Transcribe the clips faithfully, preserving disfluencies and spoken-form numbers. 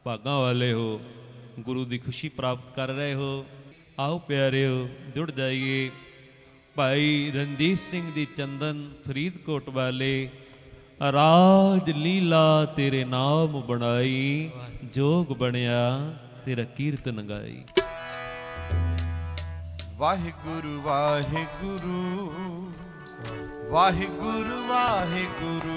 ਭਾਗਾਂ ਵਾਲੇ ਹੋ, ਗੁਰੂ ਦੀ ਖੁਸ਼ੀ ਪ੍ਰਾਪਤ ਕਰ ਰਹੇ ਹੋ। ਆਓ ਪਿਆਰਿਓ ਜੁੜ ਜਾਈਏ। ਭਾਈ ਰਣਜੀਤ ਸਿੰਘ ਦੀ ਚੰਦਨ ਫਰੀਦਕੋਟ ਵਾਲੇ, ਰਾਜ ਲੀਲਾ ਤੇਰੇ ਨਾਮ ਬਣਾਈ, ਜੋਗ ਬਣਿਆ ਤੇਰਾ ਕੀਰਤਨ ਗਾਈ। ਵਾਹਿਗੁਰੂ ਵਾਹਿਗੁਰੂ ਵਾਹਿਗੁਰੂ ਵਾਹਿਗੁਰੂ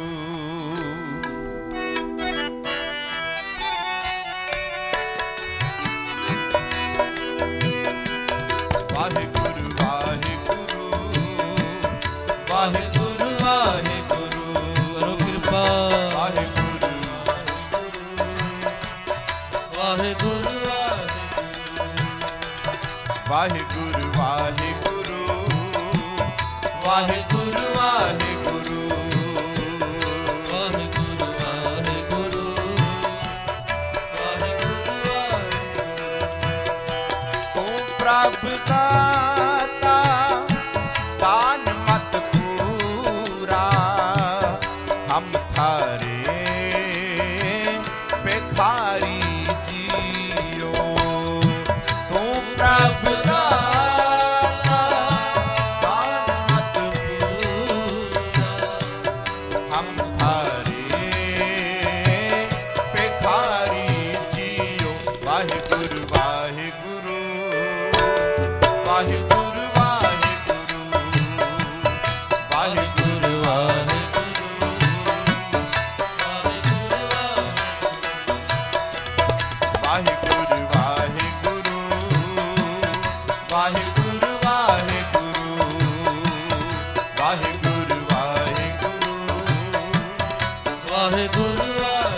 ਵਾਹਿਗੁਰੂ ਵਾਹਿਗੁਰੂ ਵਾਹਿਗੁਰੂ ਵਾਹਿਗੁਰੂ ਕਰੋ ਕਿਰਪਾ। ਵਾਹਿਗੁਰੂ ਵਾਹਿਗੁਰੂ ਵਾਹਿਗੁਰੂ ਵਾਹਿਗੁਰੂ ਵਾਹਿਗੁਰੂ ਵਾਹਿਗੁਰੂ ਵਾਹਿਗੁਰੂ ਵਾਹਿਗੁਰੂ ਤੂੰ ਪ੍ਰਭ ਦਾਤਾ ਦਾਨ ਮਤ ਪੂਰਾ ਹਮ ਥਾਰੇ ਭਿਖਾਰੀ ਜੀਓ। ਤੂੰ ਪ੍ਰਭ ਦਾਤਾ ਦਾਨ ਮਤ ਪੂਰਾ ਹਮ ਥਾਰੇ ਭਿਖਾਰੀ ਜੀਓ। ਵਾਹਿਗੁਰੂ ਵਾਹਿਗੁਰੂ ਵਾਹਿਗੁਰੂ ਵਾਹਿਗੁਰੂ ਵਾਹਿਗੁਰੂ ਵਾਹਿਗੁਰੂ ਵਾਹਿਗੁਰੂ ਵਾਹਿਗੁਰੂ ਵਾਹਿਗੁਰੂ ਵਾਹਿਗੁਰੂ ਵਾਹਿਗੁਰੂ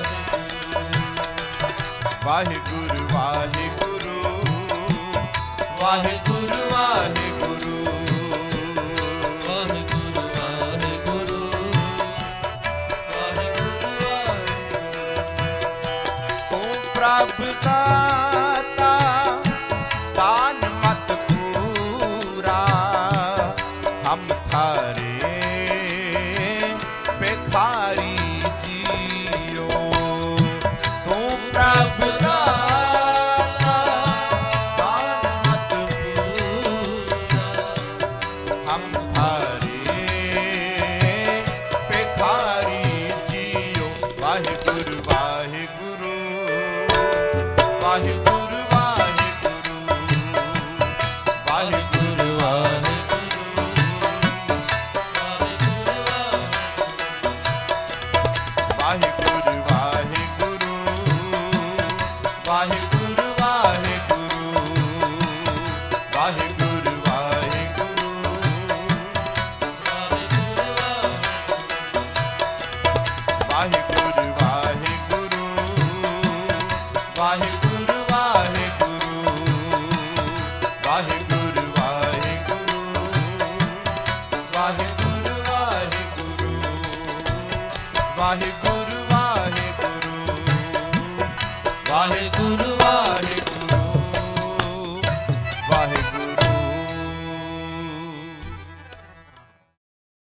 ਵਾਹਿਗੁਰੂ ਵਾਹਿਗੁਰੂ ਵਾਹਿਗੁਰੂ ਵਾਹਿਗੁਰੂ ਵਾਹਿਗੁਰੂ ਵਾਹਿਗੁਰੂ ਤੂੰ ਪ੍ਰਭ ਦਾਤਾ ਦਾਨ ਮਤ ਪੂਰਾ ਹਮ ਥਾਰੇ ਭਿਖਾਰੀ ਜੀਓ। ਤੂੰ ਪ੍ਰਭ ਦਾਤਾ ਦਾਨ ਮਤ ਪੂਰਾ ਹਮ ਥਾਰੇ ਭਿਖਾਰੀ ਜੀਓ। ਵਾਹਿਗੁਰੂ ਵਾਹਿਗੁਰੂ ਵਾਹਿਗੁਰੂ ਵਾਹਿਗੁਰੂ ਵਾਹਿਗੁਰੂ ਵਾਹਿਗੁਰੂ ਵਾਹਿਗੁਰੂ ਵਾਹਿਗੁਰੂ